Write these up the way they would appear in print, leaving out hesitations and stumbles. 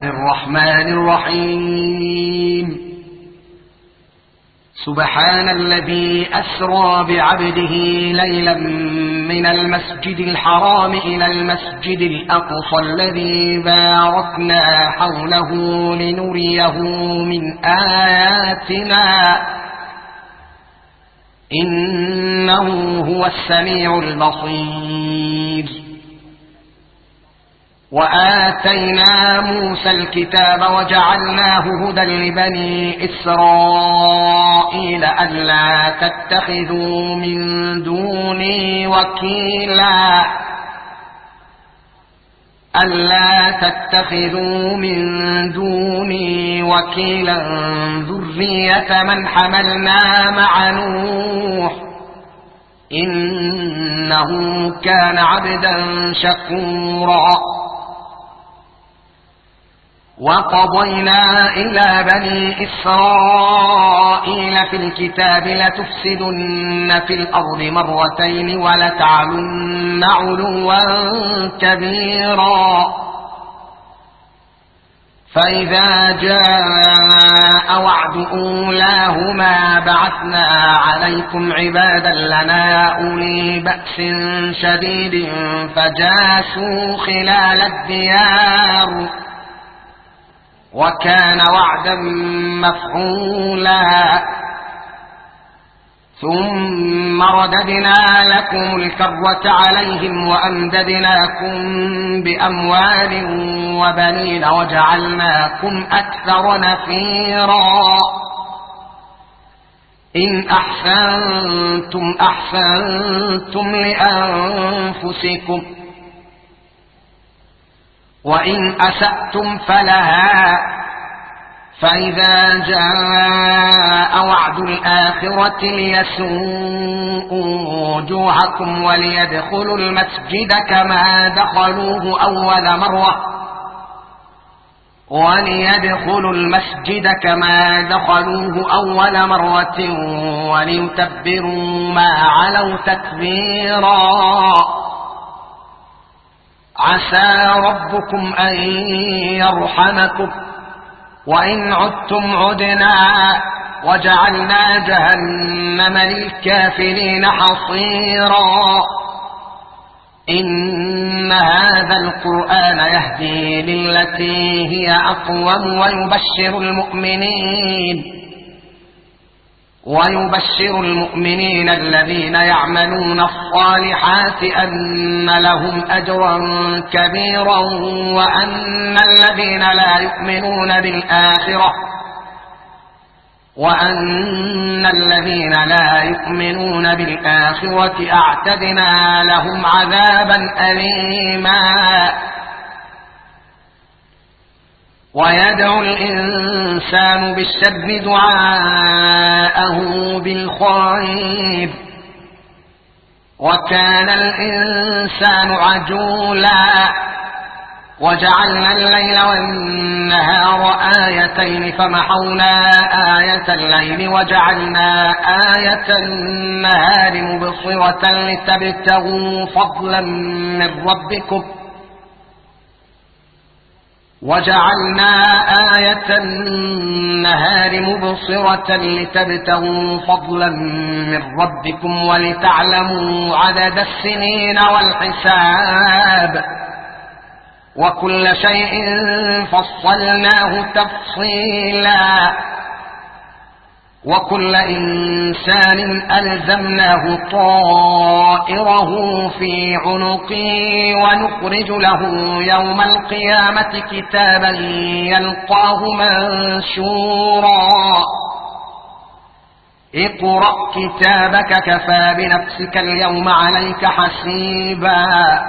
الرحمن الرحيم. سبحان الذي أسرى بعبده ليلا من المسجد الحرام إلى المسجد الأقصى الذي باركنا حوله لنريه من آياتنا إنه هو السميع البصير. وآتينا موسى الكتاب وجعلناه هدى لبني إسرائيل ألا تتخذوا من دوني وكيلا ذرية من حملنا مع نوح إنه كان عبدا شكورا. وقضينا إلى بني إسرائيل في الكتاب لتفسدن في الأرض مرتين ولتعلن علوا كبيرا. فإذا جاء وعد أولاهما بعثنا عليكم عبادا لنا أولي بأس شديد فجاسوا خلال الديار وكان وعدا مفعولا. ثم رددنا لكم الكرة عليهم وأمددناكم بأموال وبنين وجعلناكم أكثر نفيرا. إن أحسنتم أحسنتم لأنفسكم وإن أسأتم فلها. فإذا جاء وعد الآخرة ليسوءوا وجوهكم وليدخلوا المسجد كما دخلوه أول مرة وليتبروا ما علوا تتبيرا. عسى ربكم أن يرحمكم وإن عدتم عدنا وجعلنا جهنم للكافرين حصيرا. إن هذا القرآن يهدي للتي هي أقوم ويبشر المؤمنين الذين يعملون الصالحات أن لهم أجرا كبيرا وأن الذين لا يؤمنون بالآخرة أعتدنا لهم عذابا أليما. ويدعو الإنسان بالشر دعاءه بالخير وكان الإنسان عجولا. وجعلنا الليل والنهار آيتين فمحونا آية الليل وجعلنا آية النهار مبصرة لتبتغوا فضلا من ربكم ولتعلموا عدد السنين والحساب وكل شيء فصلناه تفصيلا. وكل إنسان ألزمناه طائره في عنقه ونخرج له يوم القيامة كتابا يلقاه منشورا. اقرأ كتابك كفى بنفسك اليوم عليك حسيبا.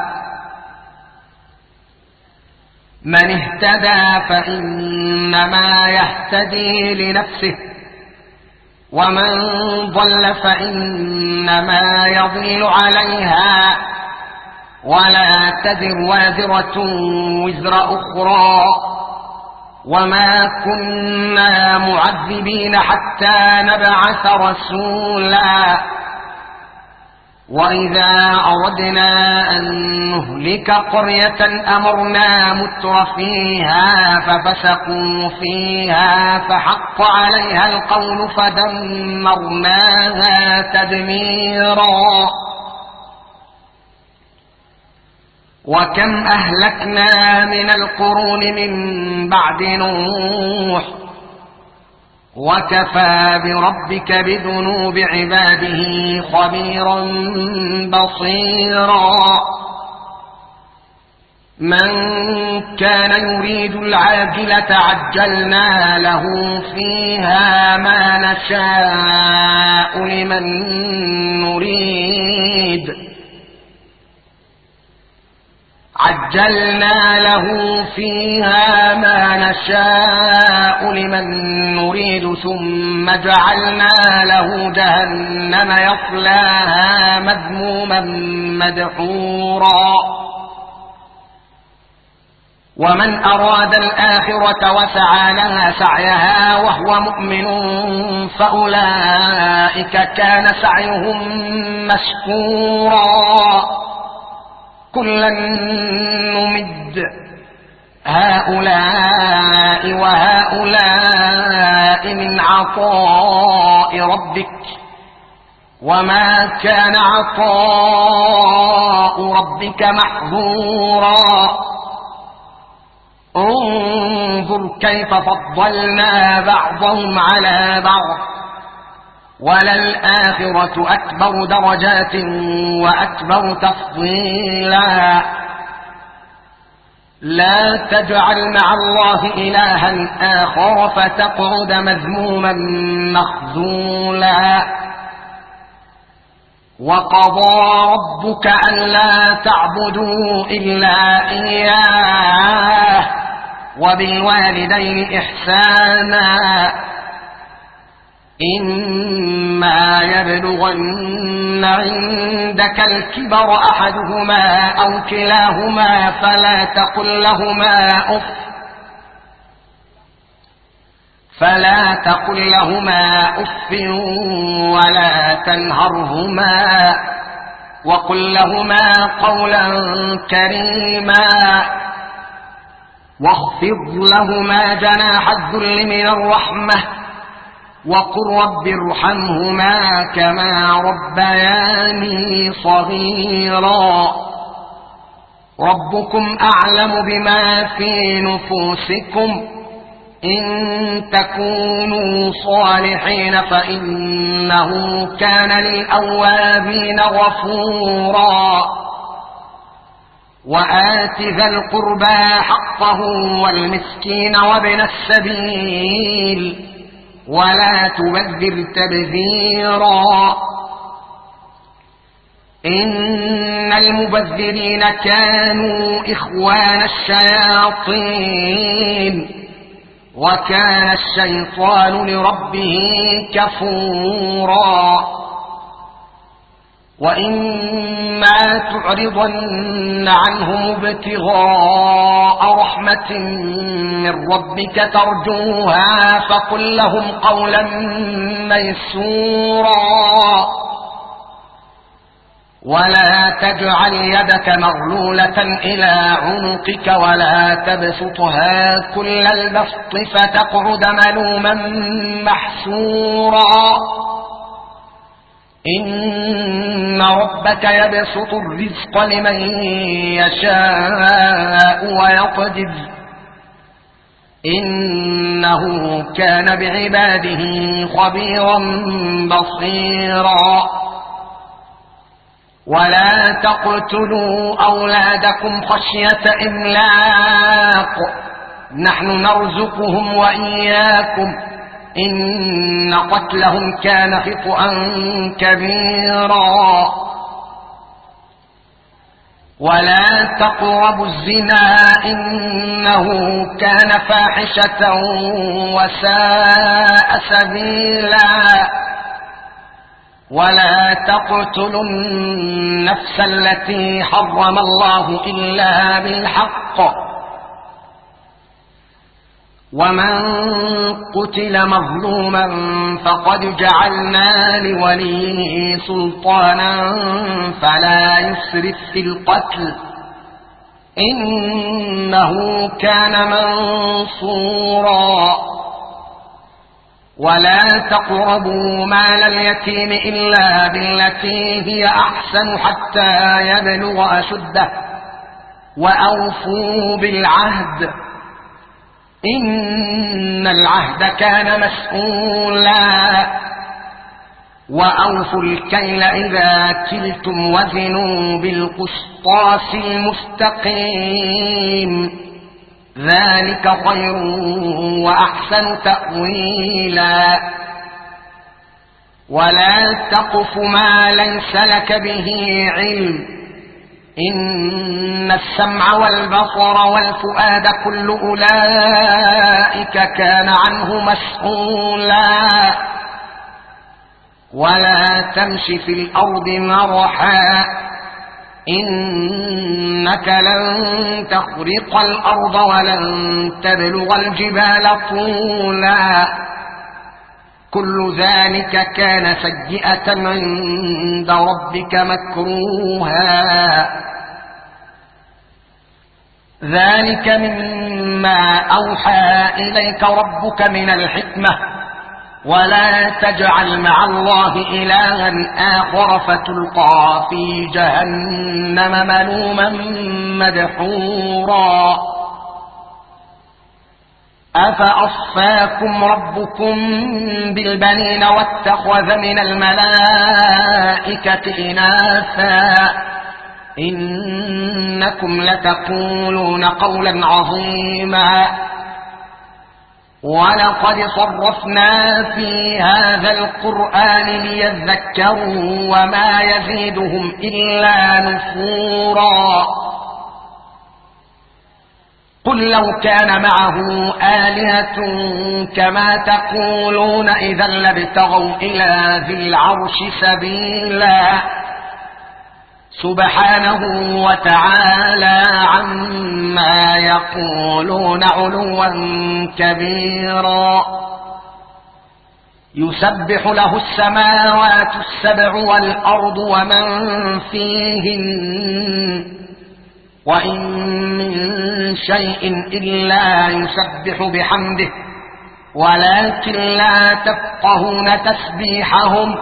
من اهتدى فإنما يهتدي لنفسه ومن ضل فإنما يضل عليها ولا تزر وازرة وزر أخرى وما كنا معذبين حتى نبعث رسولا. وإذا أردنا أن نهلك قرية أمرنا متر فيها ففسقوا فيها فحق عليها القول فدمرناها تدميرا. وكم أهلكنا من القرون من بعد نوح وكفى بربك بذنوب عباده خبيرا بصيرا. من كان يريد العاجلة عجلنا له فيها ما نشاء لمن نريد عجلنا له فيها ما نشاء لمن نريد ثم جعلنا له جهنم يصلاها مذموما مدحورا. ومن أراد الآخرة وسعى لها سعيها وهو مؤمن فأولئك كان سعيهم مشكورا. كلا نمد هؤلاء وهؤلاء من عطاء ربك وما كان عطاء ربك محظورا. انظر كيف فضلنا بعضهم على بعض وللآخرة أكبر درجات وأكبر تفضيلا. لا تجعل مع الله إلها آخر فتقعد مذموما مخذولا. وقضى ربك ألا تعبدوا إلا إياه وبالوالدين إحسانا. إما يبلغن عندك الكبر أحدهما أو كلاهما فلا تقل لهما أف ولا تنهرهما وقل لهما قولا كريما واخفض لهما جناح الذل من الرحمة وقل رب ارحمهما كما ربياني صغيرا. ربكم أعلم بما في نفوسكم إن تكونوا صالحين فإنه كان للأوابين غفورا. وآت ذا القربى حقه والمسكين وابن السبيل ولا تبذر تبذيرا. إن المبذرين كانوا إخوان الشياطين وكان الشيطان لربه كفورا. وإما تعرضن عنهم ابتغاء رحمة من ربك ترجوها فقل لهم قولا ميسورا. ولا تجعل يدك مغلولة إلى عنقك ولا تبسطها كل البسط فتقعد ملوما محسورا. إن ربك يبسط الرزق لمن يشاء ويقدر إنه كان بعباده خبيرا بصيرا. ولا تقتلوا أولادكم خشية إملاق نحن نرزقهم وإياكم إن قتلهم كان خطأ كبيرا. ولا تقربوا الزنا إنه كان فاحشة وساء سبيلا. ولا تقتلوا النفس التي حرم الله إلا بالحق ومن قتل مظلوما فقد جعلنا لوليه سلطانا فلا يسرف في القتل إنه كان منصورا. ولا تقربوا مال اليتيم إلا بالتي هي أحسن حتى يبلغ أشده وأوفوا بالعهد إن العهد كان مسؤولا. وأوفوا الكيل إذا كلتم وزنوا بالقسطاس المستقيم ذلك خير وأحسن تأويلا. ولا تقف ما ليس لك به علم إن السمع والبصر والفؤاد كل أولئك كان عنه مسؤولا. ولا تمش في الأرض مرحا إنك لن تخرق الأرض ولن تبلغ الجبال طولا كل ذلك كان سيئة عند ربك مكروها. ذلك مما أوحى إليك ربك من الحكمة ولا تجعل مع الله إلها آخر فتلقى في جهنم ملوما مدحورا. أفأصفاكم ربكم بالبنين واتخذ من الملائكة إناثا إنكم لتقولون قولا عظيما. ولقد صرفنا في هذا القرآن ليذكروا وما يزيدهم إلا نفورا. قل لو كان معه آلهة كما تقولون إذا لابتغوا إلى ذي العرش سبيلا سبحانه وتعالى عما يقولون علوا كبيرا. يسبح له السماوات السبع والأرض ومن فيهن وإن من شيء إلا يسبح بحمده ولكن لا تفقهون تسبيحهم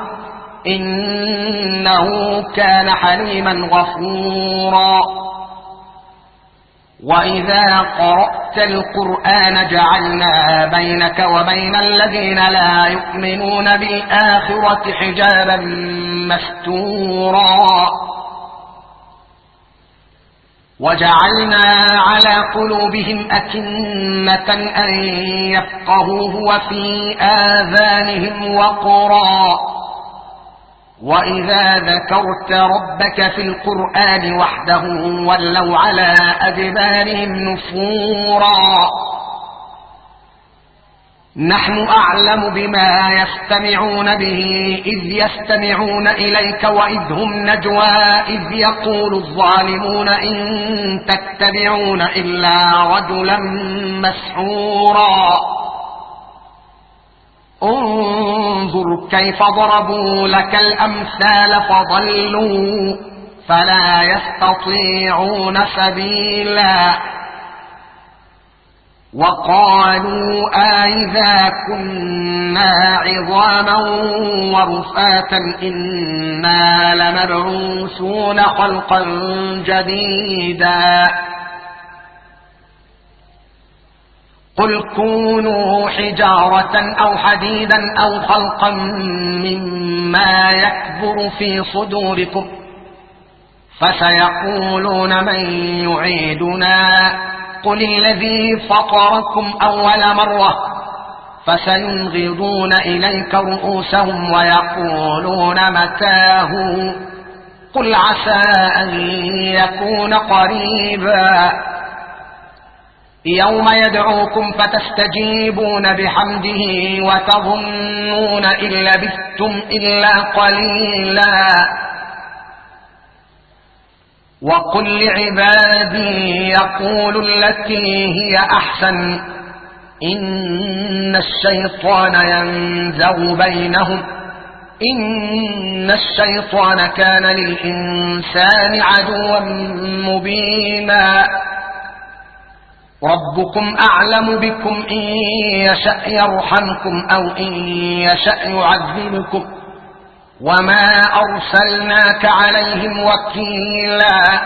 إنه كان حليما غفورا. وإذا قرأت القرآن جعلنا بينك وبين الذين لا يؤمنون بالآخرة حجابا مستورا. وجعلنا على قلوبهم أكنة أن يفقهوه وفي آذانهم وقرا. وإذا ذكرت ربك في القرآن وحده ولوا على أدبارهم نفورا. نحن أعلم بما يستمعون به إذ يستمعون إليك وإذ هم نجوى إذ يقول الظالمون إن تتبعون إلا رجلا مسحورا. انظر كيف ضربوا لك الأمثال فضلوا فلا يستطيعون سبيلا. وقالوا أئذا كنا عظاما ورفاتا إنا لمبعوثون خلقا جديدا. قل كونوا حجارة أو حديدا أو خلقا مما يكبر في صدوركم فسيقولون من يعيدنا قل الذي فطركم أول مرة فسينغضون إليك رؤوسهم ويقولون متاه قل عسى أن يكون قريبا. يوم يدعوكم فتستجيبون بحمده وتظنون إن لبثتم إلا قليلا. وقل لعبادي يقولوا التي هي أحسن إن الشيطان ينزغ بينهم إن الشيطان كان للإنسان عدوا مبينا ربكم أعلم بكم إن يشأ يرحمكم أو إن يشأ يعذبكم وما أرسلناك عليهم وكيلا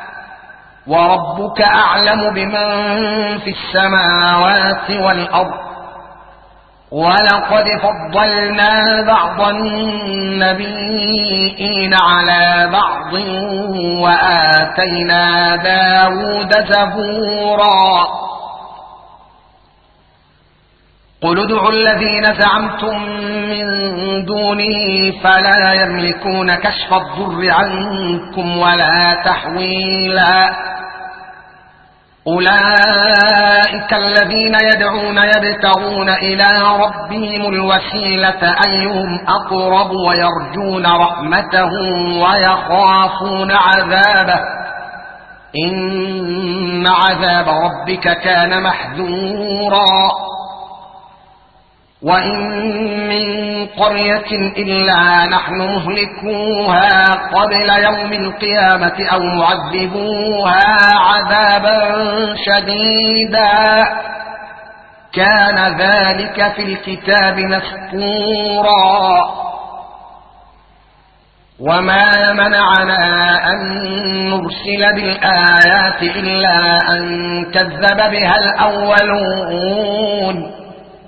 وربك أعلم بمن في السماوات والأرض ولقد فضلنا بعض النبيين على بعض وآتينا داود زبورا قل ادعوا الذين زعمتم من دونه فلا يملكون كشف الضر عنكم ولا تحويلا أولئك الذين يدعون يبتغون إلى ربهم الوسيلة أيهم أقرب ويرجون رحمته ويخافون عذابه إن عذاب ربك كان محذورا وإن من قرية إلا نحن مهلكوها قبل يوم القيامة أو معذبوها عذابا شديدا كان ذلك في الكتاب مسطورا وما منعنا أن نرسل بالآيات إلا أن كذب بها الأولون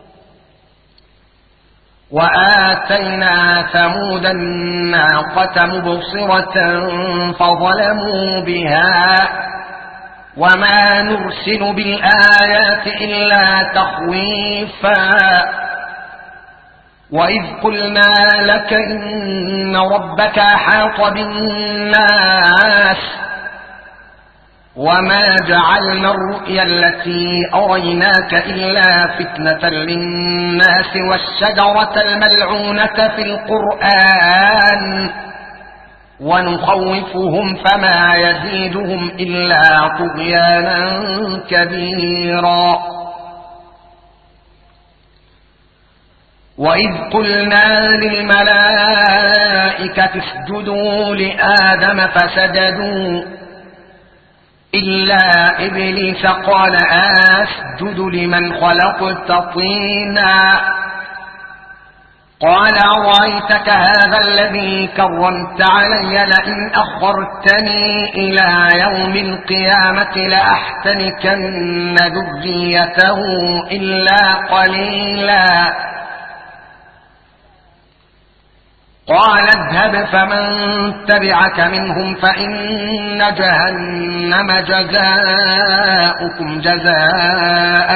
وآتينا ثمود الناقة مبصرة فظلموا بها وما نرسل بالآيات إلا تخويفا وإذ قلنا لك إن ربك أحاط بالناس وما جعلنا الرؤيا التي أريناك إلا فتنة للناس والشجرة الملعونة في القرآن ونخوفهم فما يزيدهم إلا طغيانا كبيرا وإذ قلنا للملائكة اسجدوا لآدم فسجدوا إلا إبليس قال أسجد لمن خلقت طينا قال أرأيتك هذا الذي كرمت علي لئن أخرتني إلى يوم القيامة لأحتنكن ذريته إلا قليلا قال اذهب فمن تبعك منهم فإن جهنم جزاؤكم جزاء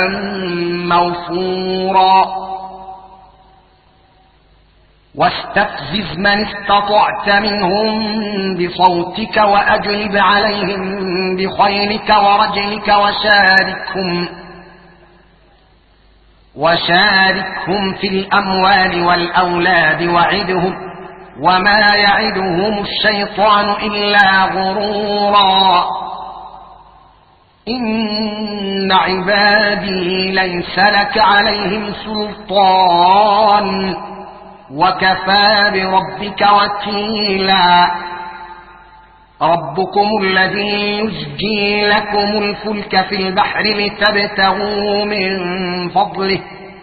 موفورا واستفزز من استطعت منهم بصوتك وأجلب عليهم بخيلك ورجلك وشاركهم في الأموال والأولاد وعدهم وما يعدهم الشيطان إلا غرورا إن عبادي ليس لك عليهم سلطان وكفى بربك وكيلا ربكم الذي يزجي لكم الفلك في البحر لتبتغوا من فضله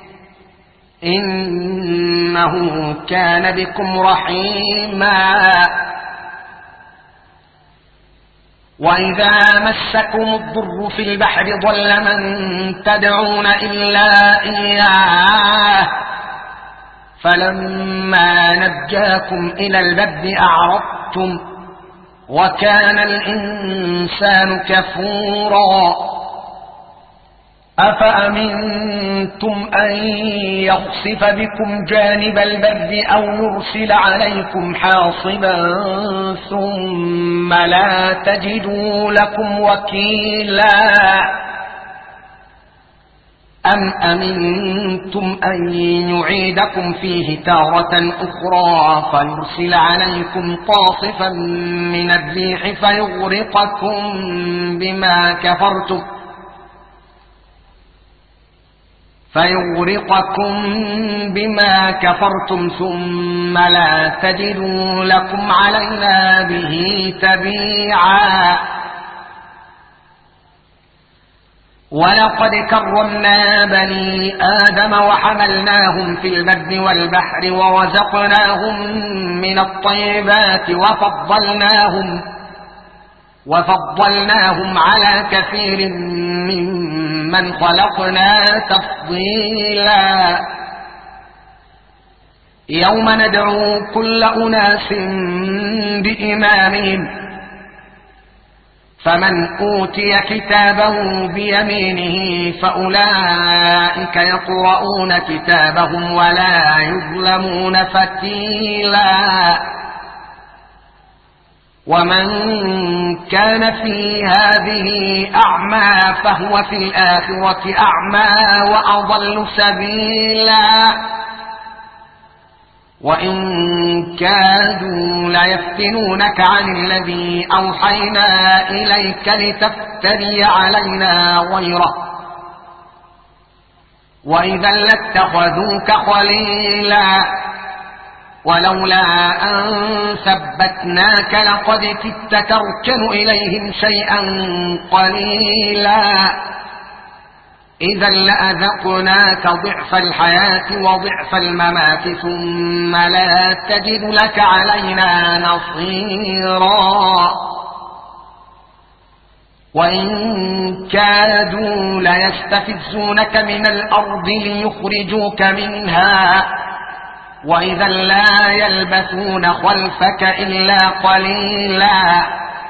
إنه كان بكم رحيما وإذا مسكم الضر في البحر ضل من تدعون إلا إياه فلما نجاكم إلى البر أعرضتم وكان الإنسان كفورا أفأمنتم أن يخسف بكم جانب البر أو يرسل عليكم حاصبا ثم لا تجدوا لكم وكيلا أم أمنتم أن يعيدكم فيه تارة أخرى فيرسل عليكم قاصفا من الريح فيغرقكم بما كفرتم فيغرقكم بما كفرتم ثم لا تجدوا لكم علينا به تبيعا. ولقد كرمنا بني آدم وحملناهم في البر والبحر ورزقناهم من الطيبات وفضلناهم على كثير ممن خلقنا تفضيلا. يوم ندعو كل أناس بإمامهم فمن أوتي كتابه بيمينه فأولئك يقرؤون كتابهم ولا يظلمون فتيلا. ومن كان في هذه أعمى فهو في الآخرة أعمى وأضل سبيلا. وإن كادوا ليفتنونك عن الذي أوحينا إليك لتفتري علينا غيره وإذا لاتخذوك خليلا. ولولا أن ثبتناك لقد كدت تركن إليهم شيئا قليلا. إذا لأذقناك ضعف الحياة وضعف الممات ثم لا تجد لك علينا نصيرا. وإن كادوا ليستفزونك من الأرض ليخرجوك منها وإذا لا يلبثون خلفك إلا قليلا.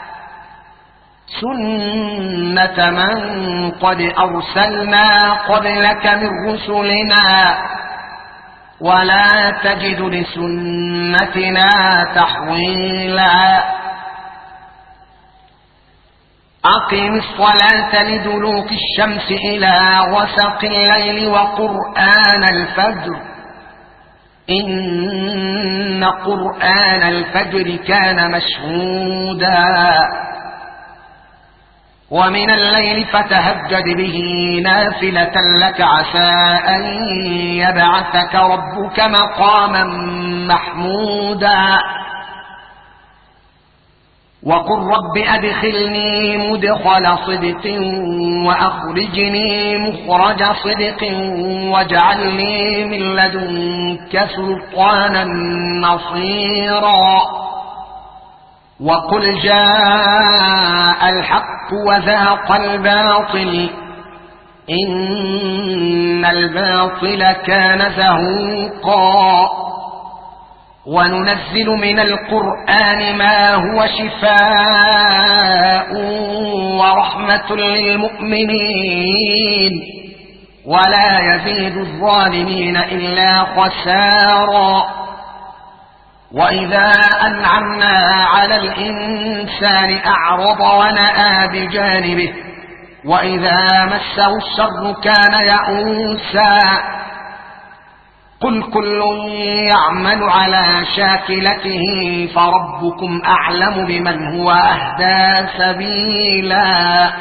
سنة من قد أرسلنا قبلك من رسلنا ولا تجد لسنتنا تحويلا. أقم الصلاة لدلوك الشمس إلى غسق الليل وقرآن الفجر إن قرآن الفجر كان مشهودا. ومن الليل فتهجد به نافلة لك عسى أن يبعثك ربك مقاما محمودا. وقل رب أدخلني مدخل صدق وأخرجني مخرج صدق واجعل لي من لدنك سلطانا نصيرا. وقل جاء الحق وزهق الباطل إن الباطل كان زهوقا. وننزل من القرآن ما هو شفاء ورحمة للمؤمنين ولا يزيد الظالمين إلا خسارا. وإذا أنعمنا على الإنسان أعرض ونأى بجانبه وإذا مسه الشر كان يئوسا. قل كل يعمل على شاكلته فربكم أعلم بمن هو أهدى سبيلا.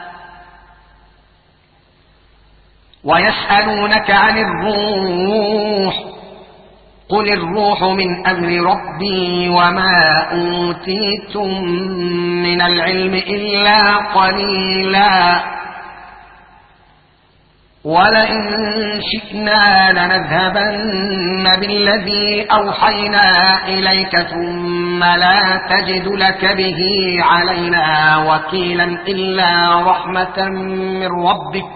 ويسألونك عن الروح قل الروح من أمر ربي وما أوتيتم من العلم إلا قليلا. ولئن شئنا لنذهبن بالذي أوحينا إليك ثم لا تجد لك به علينا وكيلا إلا رحمة من ربك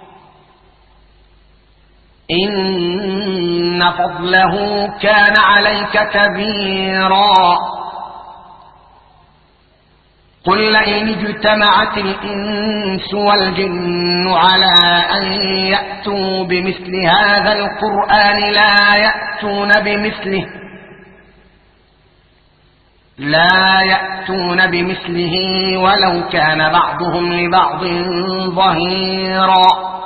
إن فضله كان عليك كبيرا. قل لئن اجتمعت الإنس والجن على أن يأتوا بمثل هذا القرآن لا يأتون بمثله ولو كان بعضهم لبعض ظهيرا.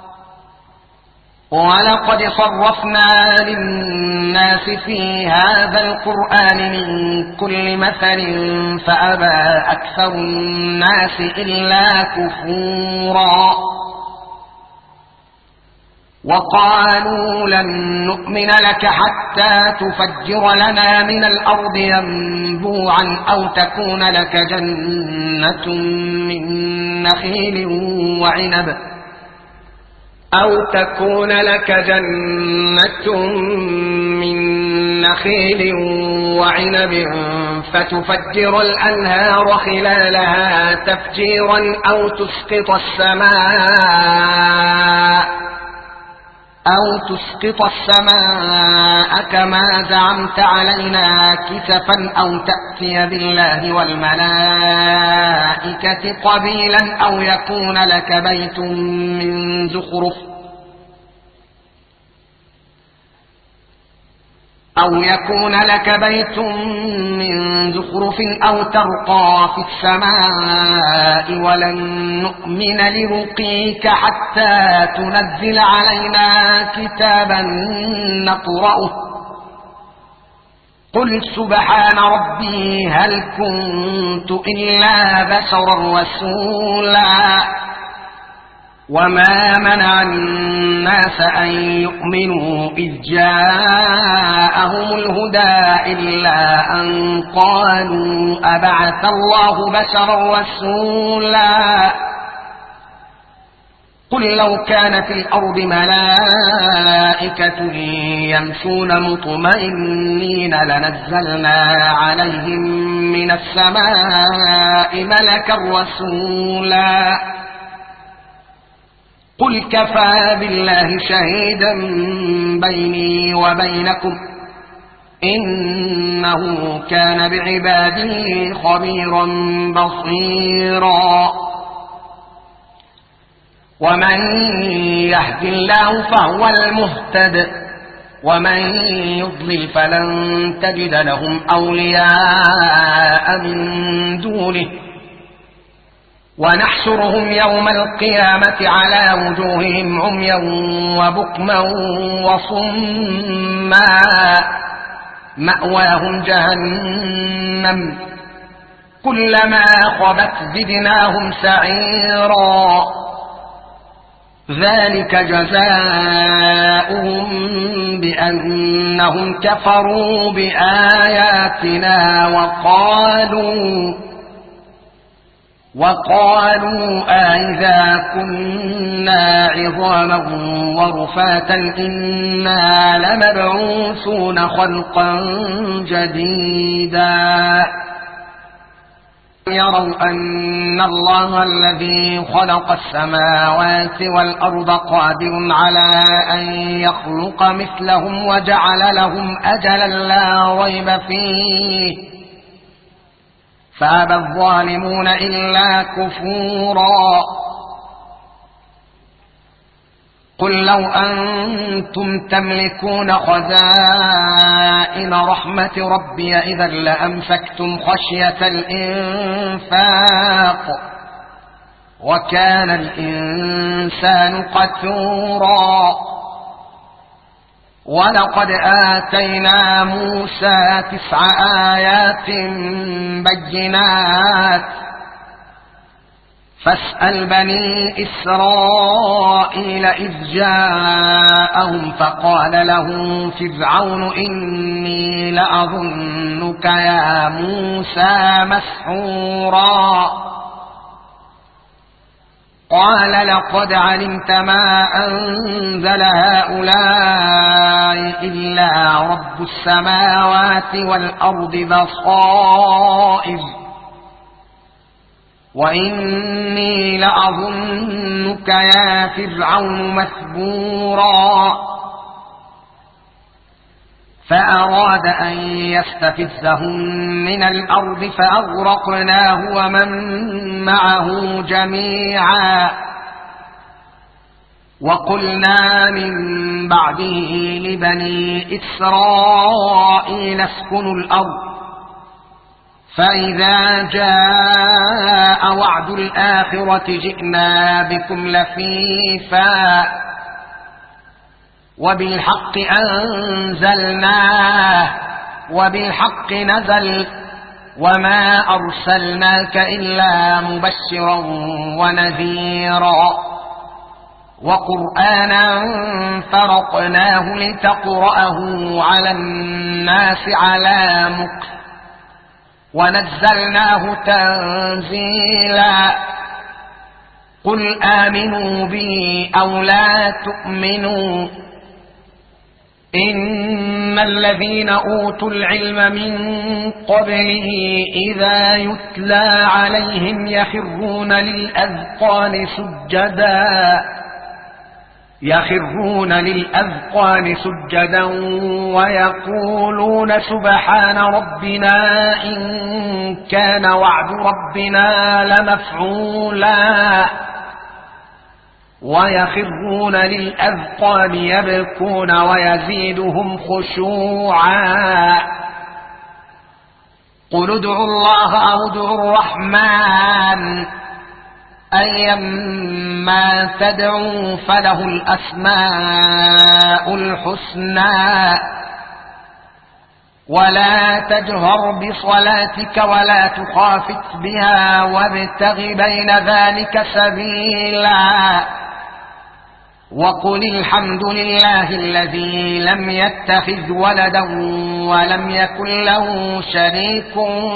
ولقد صرفنا للناس في هذا القرآن من كل مثل فأبى أكثر الناس إلا كفورا. وقالوا لن نؤمن لك حتى تفجر لنا من الأرض ينبوعا أو تكون لك جنة من نخيل وعنب فتفجر الأنهار خلالها تفجيرا أو تسقط السماء كما زعمت علينا كسفا أو تأتي بالله والملائكة قبيلا أو يكون لك بيت من زخرف أو ترقى في السماء ولن نؤمن لرقيك حتى تنزل علينا كتابا نقرأه قل سبحان ربي هل كنت إلا بشرا رسولا وما منع الناس أن يؤمنوا إذ جاءهم الهدى إلا أن قالوا أبعث الله بشرا رسولا قل لو كان في الأرض ملائكة يمشون مطمئنين لنزلنا عليهم من السماء ملكا رسولا قل كفى بالله شهيدا بيني وبينكم إنه كان بعباده خبيرا بصيرا ومن يهد الله فهو المهتد ومن يضلل فلن تجد لهم أولياء من دونه ونحشرهم يوم القيامة على وجوههم عميا وبكما وصما مأواهم جهنم كلما خبت زدناهم سعيرا ذلك جزاؤهم بأنهم كفروا بآياتنا وقالوا أئذا كنا عظاما ورفاتا إنا لمبعوثون خلقا جديدا يروا أن الله الذي خلق السماوات والأرض قادر على أن يخلق مثلهم وجعل لهم أجلا لا ريب فيه فأبى الظالمون إلا كفورا قل لو أنتم تملكون خزائن رحمة ربي إذا لأمسكتم خشية الإنفاق وكان الإنسان قتورا ولقد آتينا موسى 9 آيات بينات فاسأل بني إسرائيل إذ جاءهم فقال له فرعون إني لأظنك يا موسى مسحورا قال لقد علمت ما أنزل هؤلاء إلا رب السماوات والأرض بصائر وإني لأظنك يا فرعون مثبورا فأراد أن يستفزهم من الأرض فأغرقناه ومن معه جميعا وقلنا من بعده لبني إسرائيل اسكنوا الأرض فإذا جاء وعد الآخرة جئنا بكم لفيفا وبالحق أنزلناه وبالحق نزل وما أرسلناك إلا مبشرا ونذيرا وقرآنا فرقناه لتقرأه على الناس على مكث ونزلناه تنزيلا قل آمنوا به أو لا تؤمنوا إن الذين أوتوا العلم من قبله إذا يتلى عليهم يخرون للأذقان سجدا ويقولون سبحان ربنا إن كان وعد ربنا لمفعولا ويخرون للأذقان يبكون ويزيدهم خشوعا قل ادعوا الله أو ادعوا الرحمن أيما تدعوا فله الأسماء الحسنى ولا تجهر بصلاتك ولا تخافت بها وابتغ بين ذلك سبيلا وقل الحمد لله الذي لم يتخذ ولدا ولم يكن له شريك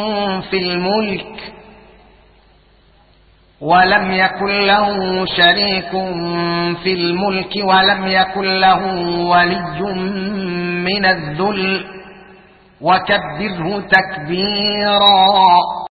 في الملك ولم يكن له ولي من الذل وكبره تكبيرا.